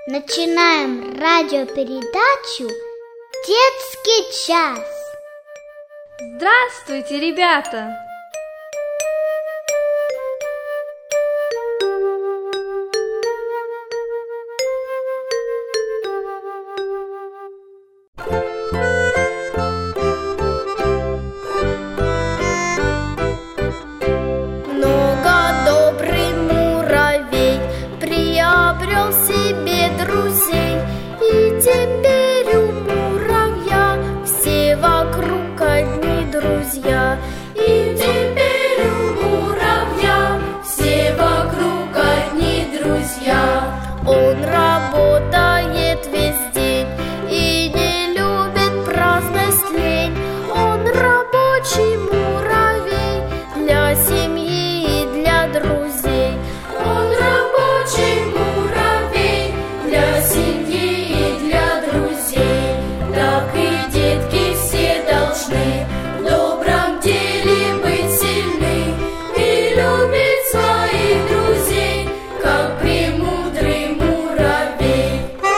Начинаем радиопередачу «Детский час». Здравствуйте, ребята! Он работает весь день и не любит праздность, лень. Он рабочий муравей для семьи и для друзей. Он рабочий муравей для семьи и для друзей. Так и детки все должны в добром деле быть сильны и любить своих друзей, как премудрый муравей.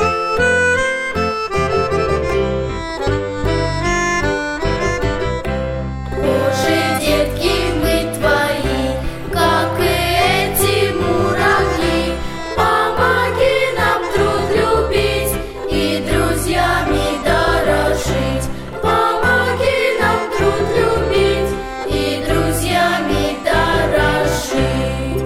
Боже, детки, мы твои, как и эти муравьи. Помоги нам труд любить и друзьями дорожить. Помоги нам труд любить и друзьями дорожить.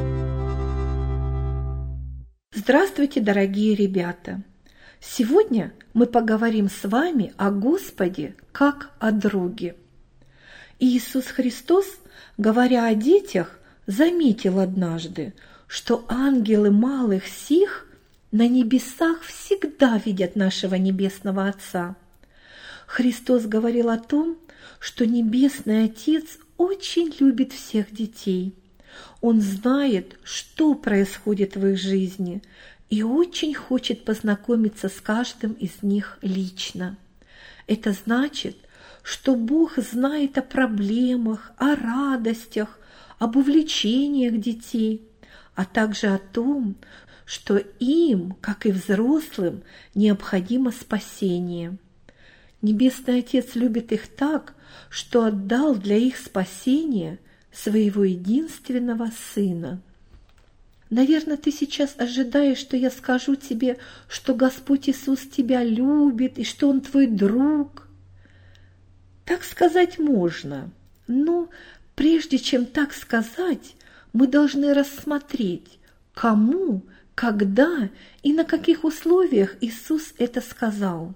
Здравствуйте, дорогие ребята! Сегодня мы поговорим с вами о Господе как о друге. Иисус Христос, говоря о детях, заметил однажды, что ангелы малых сих на небесах всегда видят нашего Небесного Отца. Христос говорил о том, что Небесный Отец очень любит всех детей. Он знает, что происходит в их жизни, и очень хочет познакомиться с каждым из них лично. Это значит, что Бог знает о проблемах, о радостях, об увлечениях детей, а также о том, что им, как и взрослым, необходимо спасение. Небесный Отец любит их так, что отдал для их спасения своего единственного Сына. Наверное, ты сейчас ожидаешь, что я скажу тебе, что Господь Иисус тебя любит и что Он твой друг. Так сказать можно, но прежде чем так сказать, мы должны рассмотреть, кому, когда и на каких условиях Иисус это сказал.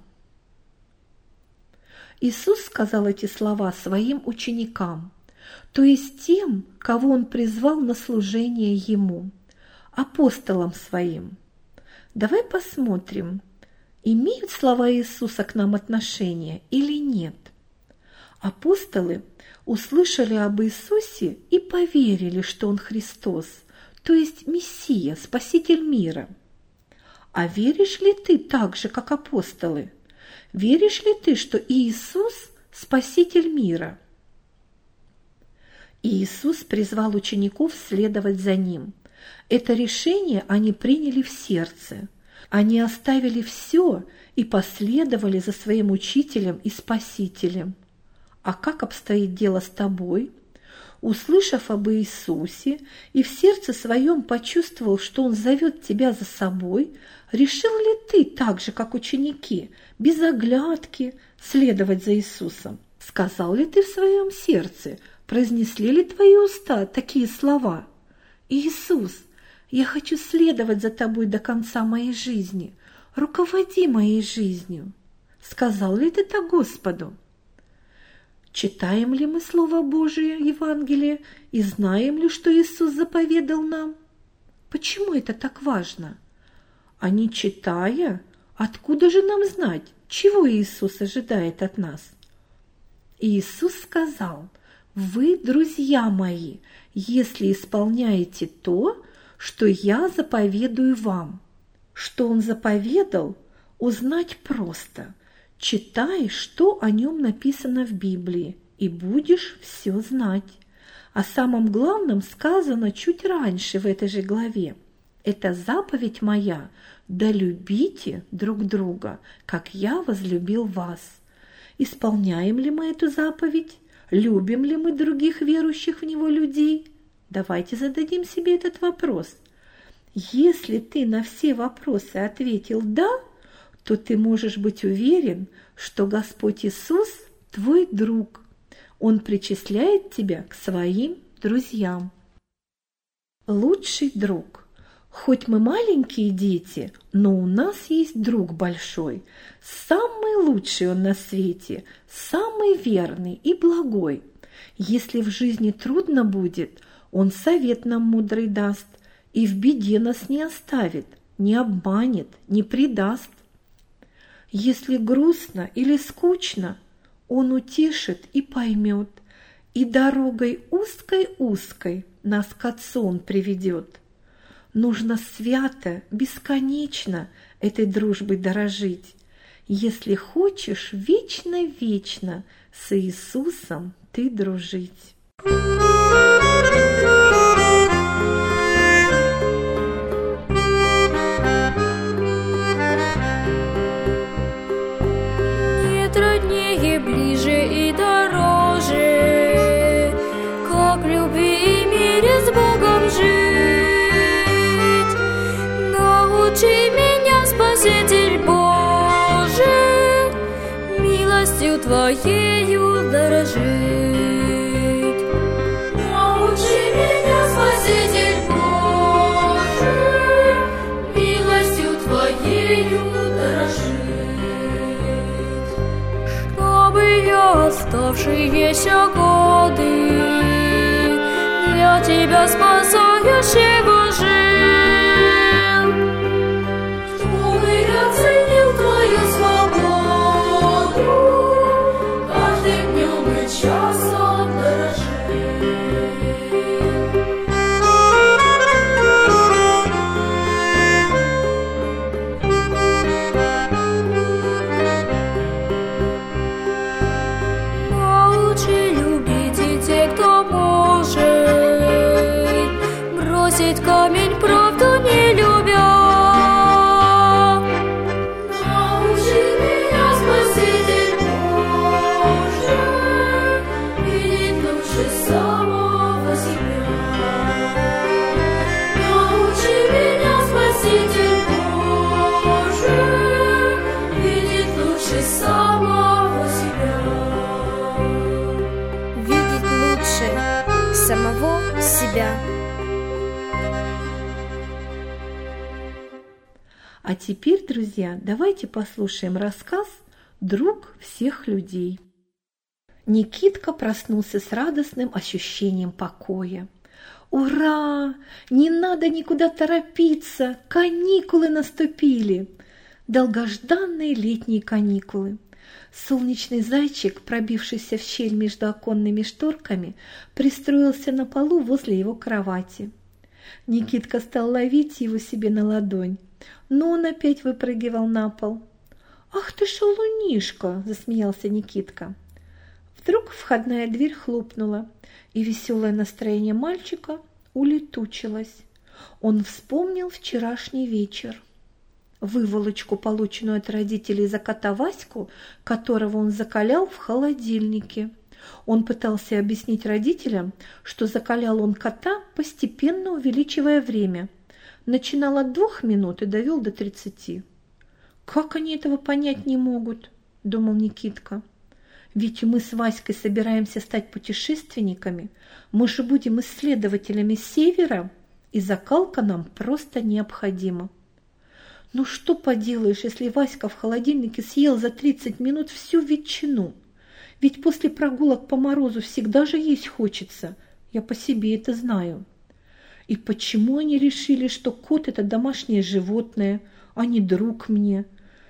Иисус сказал эти слова своим ученикам, то есть тем, кого Он призвал на служение Ему, апостолам Своим. Давай посмотрим, имеют слова Иисуса к нам отношение или нет. Апостолы услышали об Иисусе и поверили, что Он Христос, то есть Мессия, Спаситель мира. А веришь ли ты так же, как апостолы? Веришь ли ты, что Иисус – Спаситель мира? Иисус призвал учеников следовать за Ним. Это решение они приняли в сердце. Они оставили все и последовали за своим учителем и Спасителем. А как обстоит дело с тобой? Услышав об Иисусе и в сердце своем почувствовал, что Он зовет тебя за собой, решил ли ты так же, как ученики, без оглядки следовать за Иисусом? Сказал ли ты в своем сердце, произнесли ли твои уста такие слова? «Иисус, я хочу следовать за Тобой до конца моей жизни, руководи моей жизнью». Сказал ли ты так Господу? Читаем ли мы Слово Божие, Евангелие, и знаем ли, что Иисус заповедал нам? Почему это так важно? А не читая, откуда же нам знать, чего Иисус ожидает от нас? Иисус сказал: «Вы, друзья мои, если исполняете то, что я заповедую вам». Что Он заповедал, узнать просто. Читай, что о Нем написано в Библии, и будешь все знать. О самом главном сказано чуть раньше в этой же главе. Это заповедь моя, да любите друг друга, как я возлюбил вас. Исполняем ли мы эту заповедь? Любим ли мы других верующих в Него людей? Давайте зададим себе этот вопрос. Если ты на все вопросы ответил «да», то ты можешь быть уверен, что Господь Иисус – твой друг. Он причисляет тебя к своим друзьям. Лучший друг. Хоть мы маленькие дети, но у нас есть друг большой. Самый лучший он на свете, самый верный и благой. Если в жизни трудно будет, он совет нам мудрый даст, и в беде нас не оставит, не обманет, не предаст. Если грустно или скучно, он утешит и поймет, и дорогой узкой-узкой нас к Отцу он приведет. Нужно свято, бесконечно этой дружбой дорожить, если хочешь вечно-вечно с Иисусом ты дружить. Нет роднее, ближе и дороже, как в любви и мире с Богом жить. Научи меня, Спаситель Божий, милостью Твоею дорожить. Научи меня, Спаситель Божий, милостью Твоею дорожить. Чтобы я, оставшие еще годы, для Тебя спасающего жил, чтобы я ценил Твою свободу, каждым днем и часом дорожил. Научи любить и тех, кто может бросить камень, правду не любя. Научи меня, Спаситель Божий, видеть лучше самого себя. Научи меня, Спаситель Божий, видеть лучше самого себя. Видеть лучше самого себя. А теперь, друзья, давайте послушаем рассказ «Друг всех людей». Никитка проснулся с радостным ощущением покоя. «Ура! Не надо никуда торопиться! Каникулы наступили!» Долгожданные летние каникулы. Солнечный зайчик, пробившийся в щель между оконными шторками, пристроился на полу возле его кровати. Никитка стал ловить его себе на ладонь, но он опять выпрыгивал на пол. «Ах ты, шалунишка!» – засмеялся Никитка. Вдруг входная дверь хлопнула, и веселое настроение мальчика улетучилось. Он вспомнил вчерашний вечер. Выволочку, полученную от родителей за кота Ваську, которого он закалял в холодильнике. Он пытался объяснить родителям, что закалял он кота, постепенно увеличивая время. Начинал от 2 минут и довел до 30. «Как они этого понять не могут?» – думал Никитка. «Ведь мы с Васькой собираемся стать путешественниками, мы же будем исследователями Севера, и закалка нам просто необходима». Ну что поделаешь, если Васька в холодильнике съел за 30 минут всю ветчину? Ведь после прогулок по морозу всегда же есть хочется. Я по себе это знаю. И почему они решили, что кот – это домашнее животное, а не друг мне?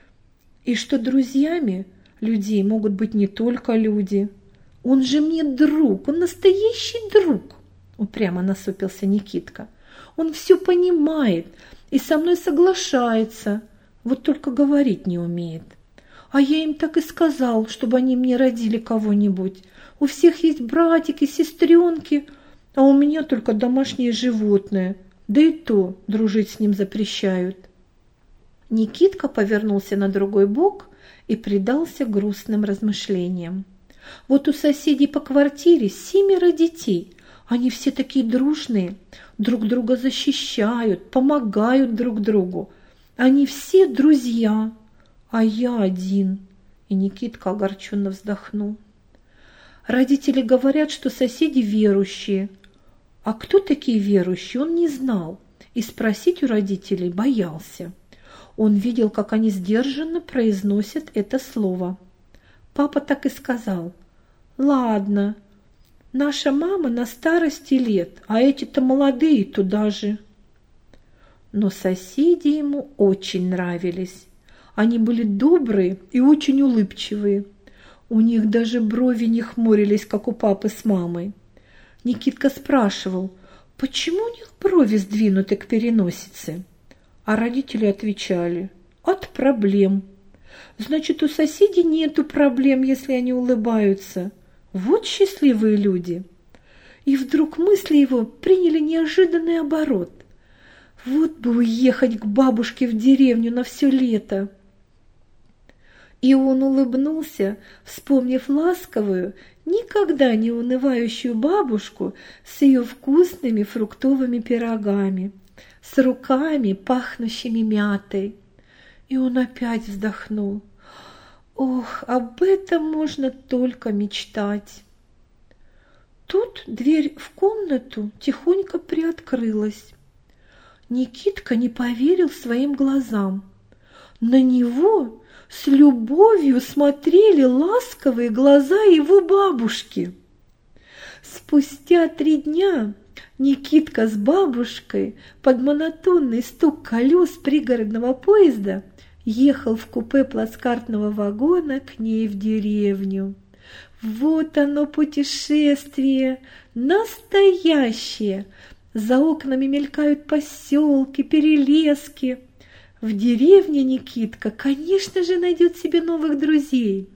И что друзьями людей могут быть не только люди? Он же мне друг, он настоящий друг, упрямо насупился Никитка. Он все понимает и со мной соглашается, вот только говорить не умеет. А я им так и сказал, чтобы они мне родили кого-нибудь. У всех есть братики, сестренки, а у меня только домашнее животное. да и то дружить с ним запрещают. Никитка повернулся на другой бок и предался грустным размышлениям. Вот у соседей по квартире 7 детей. Они все такие дружные, друг друга защищают, помогают друг другу. Они все друзья, а я один. И Никитка огорченно вздохнул. Родители говорят, что соседи верующие. А кто такие верующие, он не знал и спросить у родителей боялся. Он видел, как они сдержанно произносят это слово. Папа так и сказал: «Ладно, наша мама на старости лет, а эти-то молодые туда же». Но соседи ему очень нравились. Они были добрые и очень улыбчивые. У них даже брови не хмурились, как у папы с мамой. Никитка спрашивал, почему у них брови сдвинуты к переносице? А родители отвечали: от проблем. Значит, у соседей нету проблем, если они улыбаются. Вот счастливые люди. И вдруг мысли его приняли неожиданный оборот. Вот бы уехать к бабушке в деревню на все лето. И он улыбнулся, вспомнив ласковую, никогда не унывающую бабушку с ее вкусными фруктовыми пирогами, с руками, пахнущими мятой. И он опять вздохнул. Ох, об этом можно только мечтать. Тут дверь в комнату тихонько приоткрылась. Никитка не поверил своим глазам. На него с любовью смотрели ласковые глаза его бабушки. Спустя 3 дня Никитка с бабушкой под монотонный стук колес пригородного поезда ехал в купе плацкартного вагона к ней в деревню. Вот оно путешествие, настоящее. За окнами мелькают поселки, перелески. В деревне Никитка, конечно же, найдет себе новых друзей.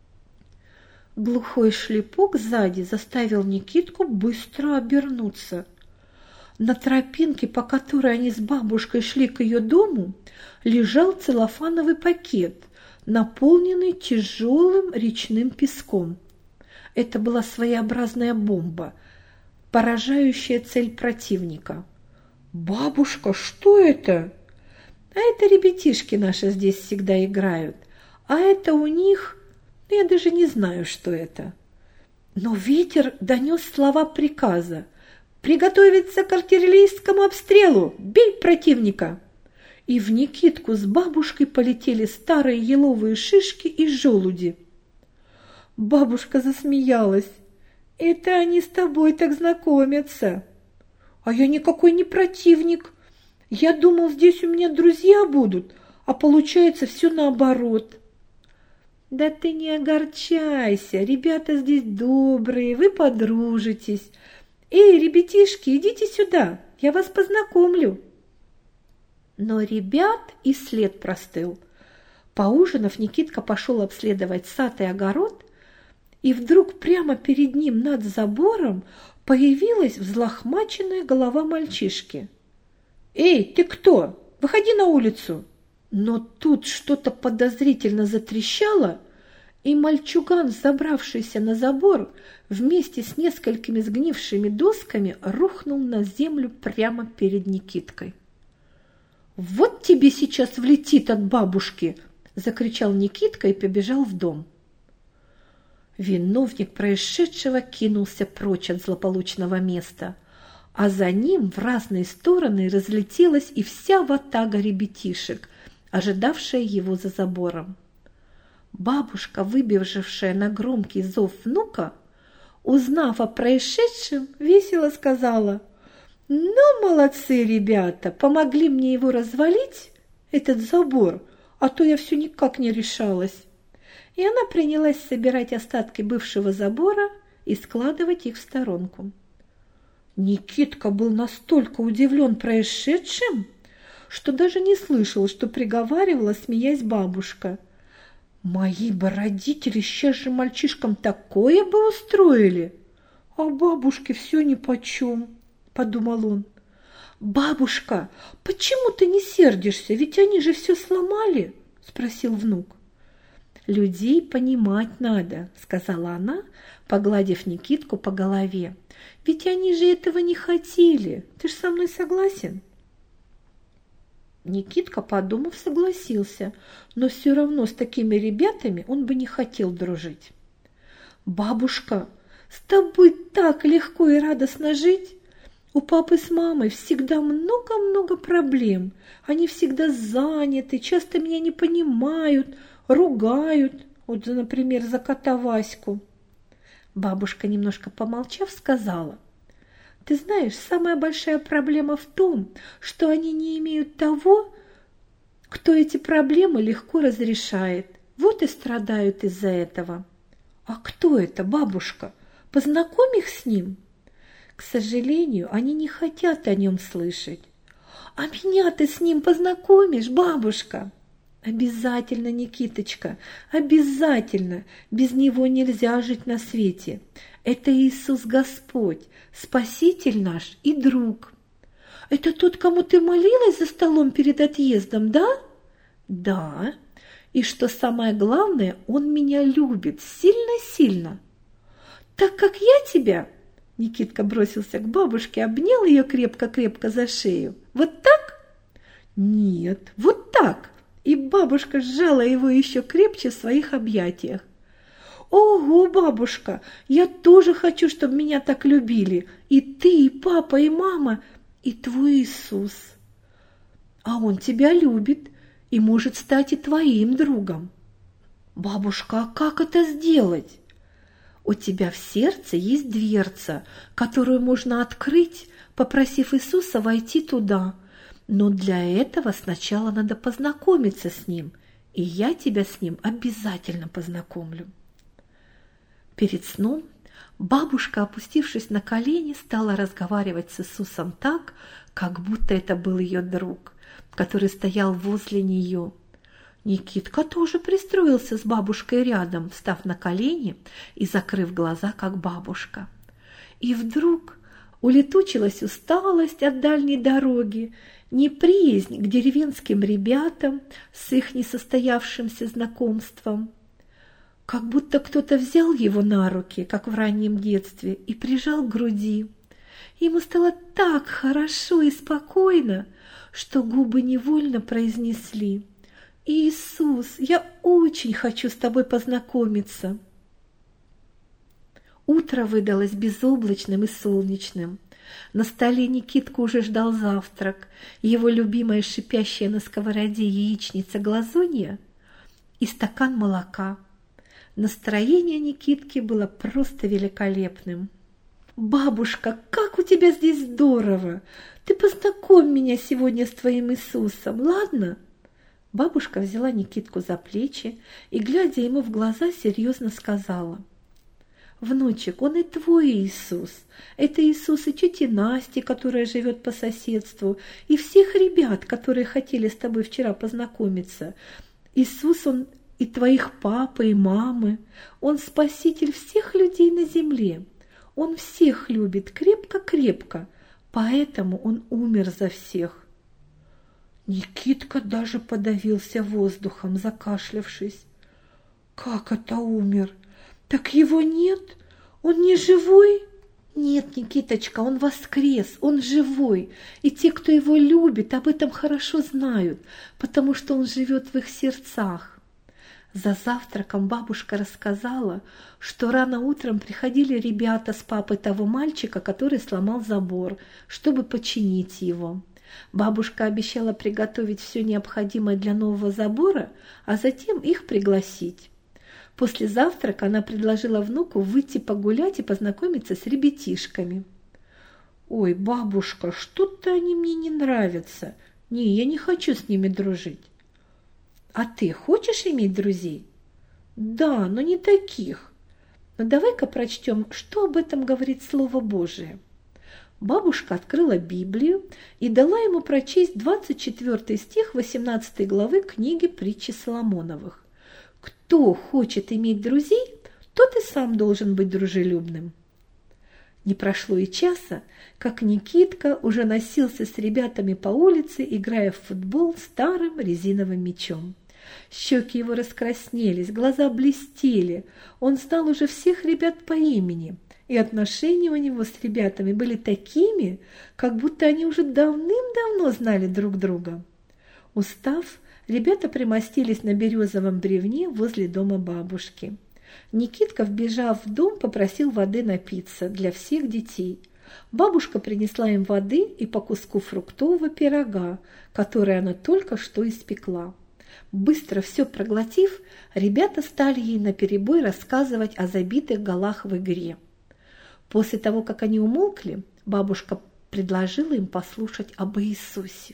Глухой шлепок сзади заставил Никитку быстро обернуться. На тропинке, по которой они с бабушкой шли к ее дому, лежал целлофановый пакет, наполненный тяжелым речным песком. Это была своеобразная бомба, поражающая цель противника. «Бабушка, что это?» «А это ребятишки наши здесь всегда играют, а это у них, я даже не знаю, что это». Но ветер донес слова приказа: «Приготовиться к артиллерийскому обстрелу! Бей противника!» И в Никитку с бабушкой полетели старые еловые шишки и желуди. Бабушка засмеялась. «Это они с тобой так знакомятся». «А я никакой не противник. Я думал, здесь у меня друзья будут, а получается все наоборот». «Да ты не огорчайся, ребята здесь добрые, вы подружитесь. Эй, ребятишки, идите сюда, я вас познакомлю». Но ребят и след простыл. Поужинав, Никитка пошел обследовать сад и огород, и вдруг прямо перед ним над забором появилась взлохмаченная голова мальчишки. «Эй, ты кто? Выходи на улицу!» Но тут что-то подозрительно затрещало, и мальчуган, забравшийся на забор, вместе с несколькими сгнившими досками рухнул на землю прямо перед Никиткой. «Вот тебе сейчас влетит от бабушки!» – закричал Никитка и побежал в дом. Виновник происшедшего кинулся прочь от злополучного места, а за ним в разные стороны разлетелась и вся ватага ребятишек, ожидавшая его за забором. Бабушка, выбежавшая на громкий зов внука, узнав о происшедшем, весело сказала: «Ну, молодцы ребята, помогли мне его развалить, этот забор, а то я все никак не решалась». И она принялась собирать остатки бывшего забора и складывать их в сторонку. Никитка был настолько удивлен происшедшим, что даже не слышал, что приговаривала, смеясь, бабушка. «Мои бы родители сейчас же мальчишкам такое бы устроили, а бабушке все нипочем», – подумал он. «Бабушка, почему ты не сердишься? Ведь они же все сломали», – спросил внук. «Людей понимать надо», – сказала она, погладив Никитку по голове. «Ведь они же этого не хотели. Ты ж со мной согласен?» Никитка, подумав, согласился, но все равно с такими ребятами он бы не хотел дружить. «Бабушка, с тобой так легко и радостно жить. У папы с мамой всегда много-много проблем. Они всегда заняты, часто меня не понимают, ругают. Вот, например, за кота Ваську». Бабушка, немножко помолчав, сказала: «Ты знаешь, самая большая проблема в том, что они не имеют того, кто эти проблемы легко разрешает. Вот и страдают из-за этого». «А кто это, бабушка? Познакомь их с ним». «К сожалению, они не хотят о нем слышать». «А меня ты с ним познакомишь, бабушка?» «Обязательно, Никиточка, обязательно. Без него нельзя жить на свете. Это Иисус Господь, Спаситель наш и друг». «Это тот, кому ты молилась за столом перед отъездом, да?» «Да. И что самое главное, он меня любит сильно-сильно». «Так как я тебя...» Никитка бросился к бабушке, обнял ее крепко-крепко за шею. «Вот так?» «Нет, вот так». И бабушка сжала его еще крепче в своих объятиях. «Ого, бабушка, я тоже хочу, чтобы меня так любили. И ты, и папа, и мама, и твой Иисус. А он тебя любит и может стать и твоим другом». «Бабушка, а как это сделать?» «У тебя в сердце есть дверца, которую можно открыть, попросив Иисуса войти туда. Но для этого сначала надо познакомиться с ним, и я тебя с ним обязательно познакомлю». Перед сном бабушка, опустившись на колени, стала разговаривать с Иисусом так, как будто это был ее друг, который стоял возле нее. Никитка тоже пристроился с бабушкой рядом, встав на колени и закрыв глаза, как бабушка. И вдруг улетучилась усталость от дальней дороги, неприязнь к деревенским ребятам с их несостоявшимся знакомством. Как будто кто-то взял его на руки, как в раннем детстве, и прижал к груди. Ему стало так хорошо и спокойно, что губы невольно произнесли: «Иисус, я очень хочу с тобой познакомиться». Утро выдалось безоблачным и солнечным. На столе Никитку уже ждал завтрак, его любимая шипящая на сковороде яичница-глазунья и стакан молока. Настроение Никитки было просто великолепным. «Бабушка, как у тебя здесь здорово! Ты познакомь меня сегодня с твоим Иисусом, ладно?» Бабушка взяла Никитку за плечи и, глядя ему в глаза, серьезно сказала: «Внучек, он и твой Иисус. Это Иисус и тети Насти, которая живет по соседству, и всех ребят, которые хотели с тобой вчера познакомиться. Иисус, он и твоих папы, и мамы. Он спаситель всех людей на земле. Он всех любит крепко-крепко, поэтому он умер за всех». Никитка даже подавился воздухом, закашлявшись. «Как это умер? Так его нет? Он не живой?» «Нет, Никиточка, он воскрес, он живой, и те, кто его любит, об этом хорошо знают, потому что он живет в их сердцах». За завтраком бабушка рассказала, что рано утром приходили ребята с папой того мальчика, который сломал забор, чтобы починить его. Бабушка обещала приготовить все необходимое для нового забора, а затем их пригласить. После завтрака она предложила внуку выйти погулять и познакомиться с ребятишками. «Ой, бабушка, что-то они мне не нравятся. Не, я не хочу с ними дружить». «А ты хочешь иметь друзей?» «Да, но не таких. Но давай-ка прочтем, что об этом говорит Слово Божие». Бабушка открыла Библию и дала ему прочесть 24 стих 18 главы книги Притчи Соломоновых. «Кто хочет иметь друзей, тот и сам должен быть дружелюбным». Не прошло и часа, как Никитка уже носился с ребятами по улице, играя в футбол старым резиновым мячом. Щеки его раскраснелись, глаза блестели. Он знал уже всех ребят по имени, и отношения у него с ребятами были такими, как будто они уже давным-давно знали друг друга. Устав, ребята примостились на березовом бревне возле дома бабушки. Никитка, вбежав в дом, попросил воды напиться для всех детей. Бабушка принесла им воды и по куску фруктового пирога, который она только что испекла. Быстро все проглотив, ребята стали ей наперебой рассказывать о забитых голах в игре. После того, как они умолкли, бабушка предложила им послушать об Иисусе.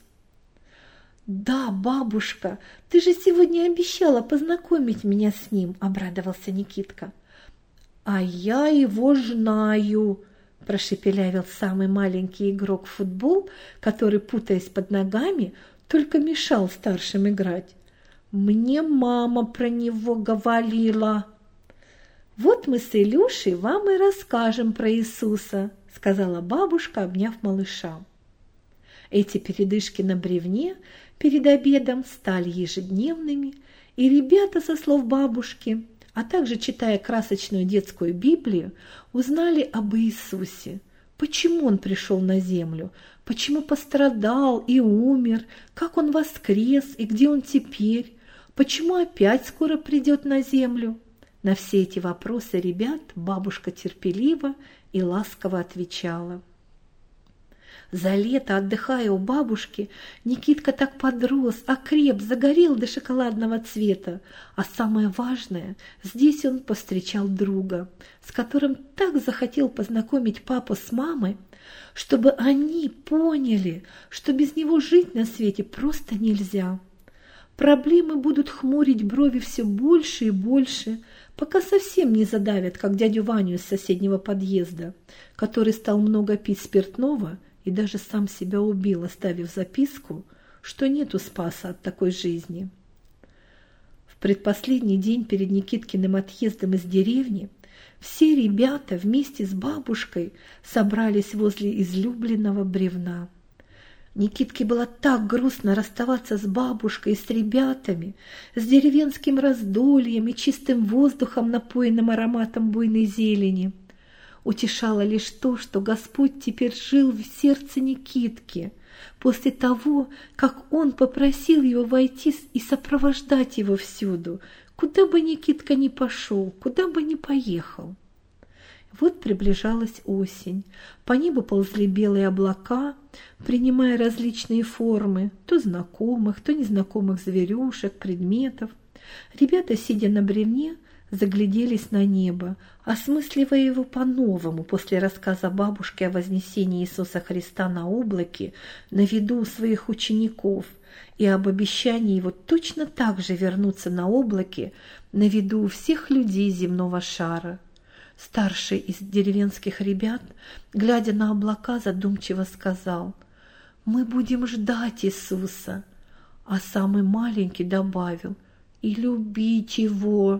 «Да, бабушка, ты же сегодня обещала познакомить меня с ним», – обрадовался Никитка. «А я его знаю», – прошепелявил самый маленький игрок в футбол, который, путаясь под ногами, только мешал старшим играть. «Мне мама про него говорила». «Вот мы с Илюшей вам и расскажем про Иисуса», – сказала бабушка, обняв малыша. Эти передышки на бревне перед обедом стали ежедневными, и ребята, со слов бабушки, а также читая красочную детскую Библию, узнали об Иисусе. Почему Он пришел на землю, почему пострадал и умер, как Он воскрес и где Он теперь, почему опять скоро придет на землю. На все эти вопросы ребят бабушка терпеливо и ласково отвечала. За лето, отдыхая у бабушки, Никитка так подрос, окреп, загорел до шоколадного цвета. А самое важное, здесь он повстречал друга, с которым так захотел познакомить папу с мамой, чтобы они поняли, что без него жить на свете просто нельзя. Проблемы будут хмурить брови все больше и больше, пока совсем не задавят, как дядю Ваню из соседнего подъезда, который стал много пить спиртного и даже сам себя убил, оставив записку, что нету спаса от такой жизни. В предпоследний день перед Никиткиным отъездом из деревни все ребята вместе с бабушкой собрались возле излюбленного бревна. Никитке было так грустно расставаться с бабушкой и с ребятами, с деревенским раздольем и чистым воздухом, напоенным ароматом буйной зелени. Утешало лишь то, что Господь теперь жил в сердце Никитки, после того, как Он попросил его войти и сопровождать его всюду, куда бы Никитка ни пошел, куда бы ни поехал. Вот приближалась осень, по небу ползли белые облака, принимая различные формы, то знакомых, то незнакомых зверюшек, предметов. Ребята, сидя на бревне, загляделись на небо, осмысливая его по-новому после рассказа бабушки о вознесении Иисуса Христа на облаке на виду у своих учеников и об обещании его точно так же вернуться на облаке на виду у всех людей земного шара. Старший из деревенских ребят, глядя на облака, задумчиво сказал: «Мы будем ждать Иисуса», а самый маленький добавил: «и любить Его».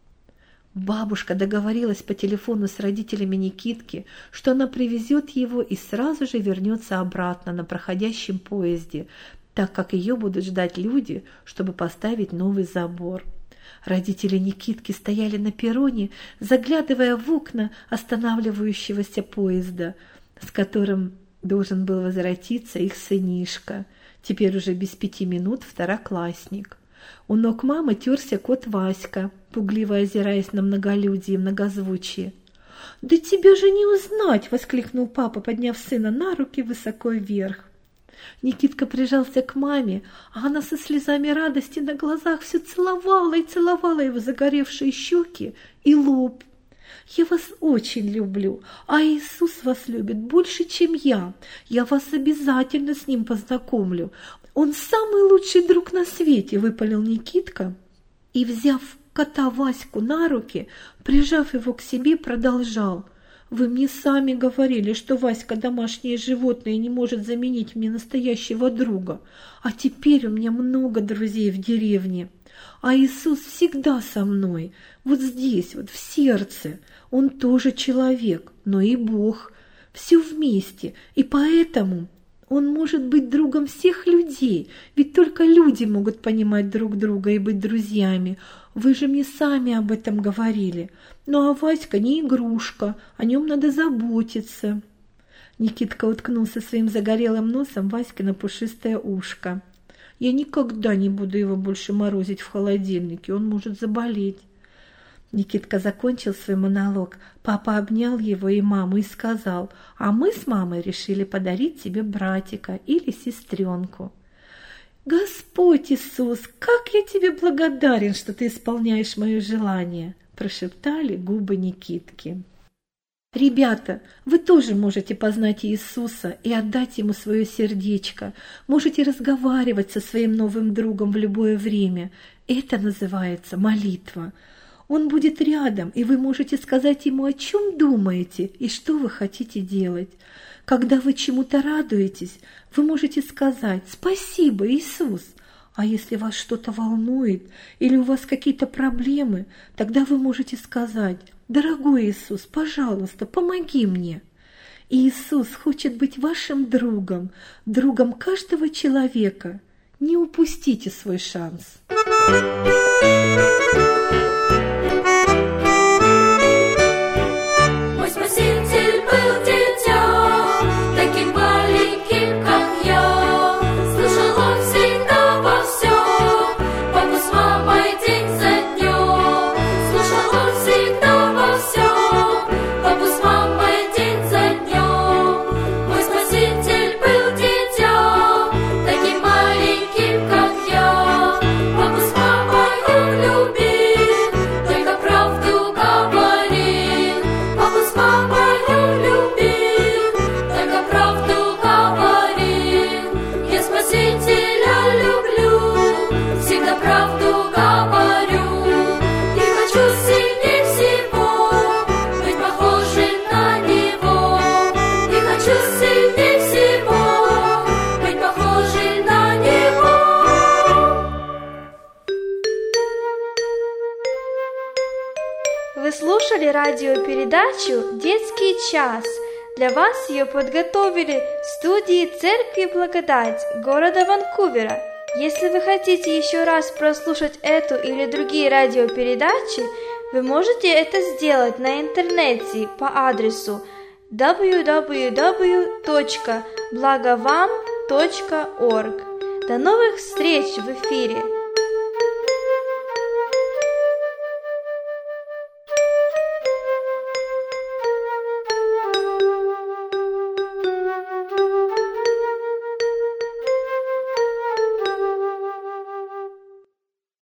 Бабушка договорилась по телефону с родителями Никитки, что она привезет его и сразу же вернется обратно на проходящем поезде, так как ее будут ждать люди, чтобы поставить новый забор. Родители Никитки стояли на перроне, заглядывая в окна останавливающегося поезда, с которым должен был возвратиться их сынишка, теперь уже без 5 минут второклассник. У ног мамы терся кот Васька, пугливо озираясь на многолюдие и многозвучие. «Да тебя же не узнать!» — воскликнул папа, подняв сына на руки высоко вверх. Никитка прижался к маме, а она со слезами радости на глазах все целовала и целовала его загоревшие щеки и лоб. «Я вас очень люблю, а Иисус вас любит больше, чем я. Я вас обязательно с Ним познакомлю. Он самый лучший друг на свете», — выпалил Никитка и, взяв кота Ваську на руки, прижав его к себе, продолжал: «Вы мне сами говорили, что Васька домашнее животное не может заменить мне настоящего друга, а теперь у меня много друзей в деревне. А Иисус всегда со мной, вот здесь, вот в сердце. Он тоже человек, но и Бог. Все вместе, и поэтому Он может быть другом всех людей, ведь только люди могут понимать друг друга и быть друзьями. Вы же мне сами об этом говорили. Ну а Васька не игрушка, о нем надо заботиться. Никитка уткнулся своим загорелым носом Ваське пушистое ушко. Я никогда не буду его больше морозить в холодильнике, он может заболеть. Никитка закончил свой монолог. Папа обнял его и маму и сказал: а мы с мамой решили подарить тебе братика или сестренку. Господь Иисус, как я тебе благодарен, что ты исполняешь мое желание, прошептали губы Никитки. Ребята, вы тоже можете познать Иисуса и отдать Ему свое сердечко. Можете разговаривать со своим новым другом в любое время. Это называется молитва. Он будет рядом, и вы можете сказать Ему, о чем думаете и что вы хотите делать. Когда вы чему-то радуетесь, вы можете сказать «Спасибо, Иисус». А если вас что-то волнует или у вас какие-то проблемы, тогда вы можете сказать: «Дорогой Иисус, пожалуйста, помоги мне». Иисус хочет быть вашим другом, другом каждого человека. Не упустите свой шанс. Мой Спаситель был дитя, таким маленьким, как я. Слышал он всегда во всем, папу с мамой день за днем. Слышал он всегда во всем, папу с мамой день за днем. Мой Спаситель был дитя, таким маленьким, как я. Папу с мамой он любил, только правду говорил. Папу с мамой он любил, только правду говорил. Я Спасителя люблю, всегда правду говорю. И хочу сильнее всего быть похожим на Него. И хочу сильнее всего быть похожим на Него. Вы слушали радиопередачу «Детский час». Для вас ее подготовили в студии Церкви Благодать города Ванкувера. Если вы хотите еще раз прослушать эту или другие радиопередачи, вы можете это сделать на интернете по адресу www.blagovam.org. До новых встреч в эфире!